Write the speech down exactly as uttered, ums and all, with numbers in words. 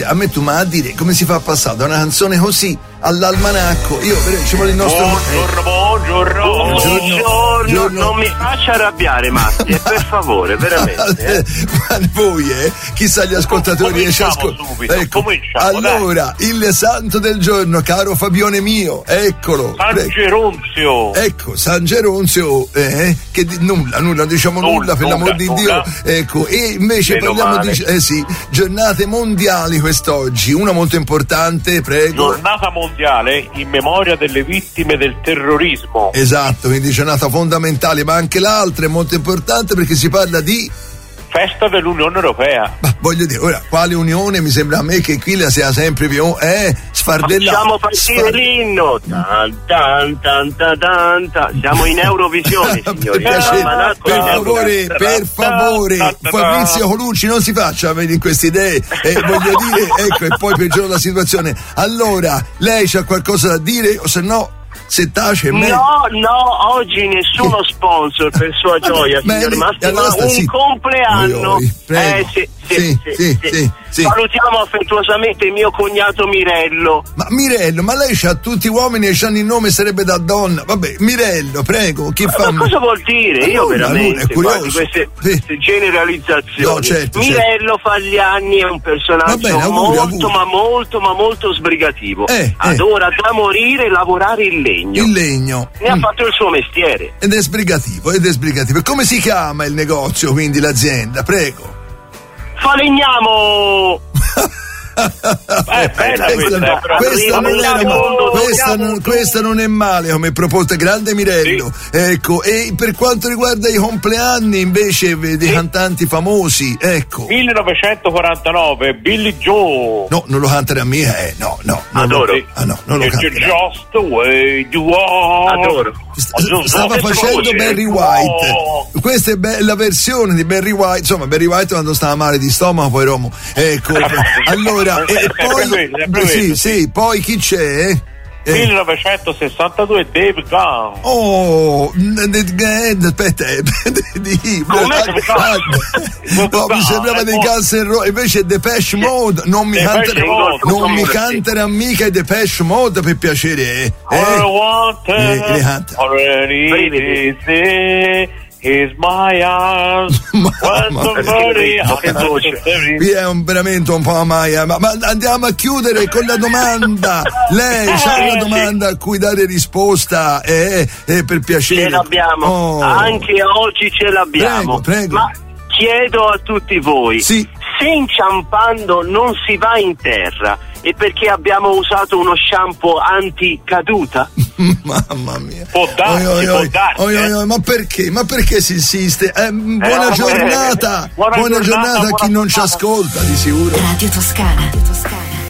veramente, a me tu ma a dire come si fa a passare da una canzone così all'almanacco? Io ci vuole il nostro. Buongiorno, buongiorno, buongiorno, buongiorno. Non mi faccia arrabbiare, Matti, per favore, veramente. Eh. Ma voi, eh? Chissà gli ascoltatori. Cominciamo subito, ecco. cominciamo, allora, dai. Il santo del giorno, caro Fabione mio, eccolo. San Geronzio. Ecco, San Geronzio, eh? Che di, nulla, nulla, diciamo nulla, nulla per l'amor di Dio. Ecco, e invece Meno parliamo male. di eh sì, giornate mondiali quest'oggi, una molto importante, prego. Giornata mondiale in memoria delle vittime del terrorismo. Esatto, quindi giornata fondamentale, ma anche l'altra è molto importante perché si parla di festa dell'Unione Europea. Ma voglio dire, ora, quale unione? Mi sembra a me che qui la sia sempre più, eh, sfardellata. Facciamo partire sfar... l'inno. Tan, tan, tan, tan, tan, tan. Siamo in Eurovisione, signori. Per, piacere, per favore, per favore, Fabrizio Colucci non si faccia in queste idee, eh, voglio dire, ecco, e poi peggiora la situazione. Allora, lei c'ha qualcosa da dire o se no se tace me... No, no, oggi nessuno sponsor per sua gioia, signori, ma allora un sì. compleanno. Oi, oi, eh, sì, sì, sì, sì, sì, sì, sì. Salutiamo affettuosamente mio cognato Mirello. Ma Mirello, ma lei c'ha tutti uomini e c'hanno il nome, sarebbe da donna. Vabbè, Mirello, prego, chi ma fa? Ma cosa vuol dire? Ma Io nulla, veramente nulla, guardi, queste, sì. queste generalizzazioni. No, certo, Mirello certo. fa gli anni, è un personaggio bene, auguri, molto auguri. ma molto ma molto sbrigativo. Eh, Adora eh. da morire lavorare il legno. Il legno. Ne mm. ha fatto il suo mestiere. Ed è sbrigativo, ed è sbrigativo. E come si chiama il negozio, quindi l'azienda? Prego. Falegnamo! Eh, bella questa, questa, questa, non era male, questa, non, questa non è male come proposta, grande Mirello. Sì. Ecco, e per quanto riguarda i compleanni invece dei sì. cantanti famosi, ecco. millenovecentoquarantanove, Billy Joe. No, non lo cantare a me, eh, no, no. Adoro. Lo, ah no, non lo canterà. Just the way you are. Adoro. Stava facendo Barry White. Questa è be- la versione di Barry White. Insomma, Barry White quando stava male di stomaco, poi Romo. Ecco, allora. E poi, quello, sì, sì, poi chi c'è? Eh. millenovecentosessantadue Dave Gahan. Oh, aspetta, no, mi sembrava dei Guns N' Roses, invece Depeche Mode, non mi canterà non mi canterà mica i Depeche Mode per piacere, eh? Eh, eh, Is my arms. Qui è un, veramente un po' amaia, ma, ma andiamo a chiudere con la domanda. Lei eh, c'ha una domanda a cui dare risposta, eh, eh, per piacere. Ce l'abbiamo, oh. Anche oggi ce l'abbiamo. Prego, prego. Ma chiedo a tutti voi, sì. se inciampando non si va in terra, è perché abbiamo usato uno shampoo anticaduta? Mamma mia. Può darsi, oi, oi, può oi, darsi, oi, oi, oi, ma perché? Ma perché si insiste? Eh, buona eh, giornata, buona, buona giornata, giornata a chi non ci ascolta, di sicuro. Radio Toscana. Radio Toscana.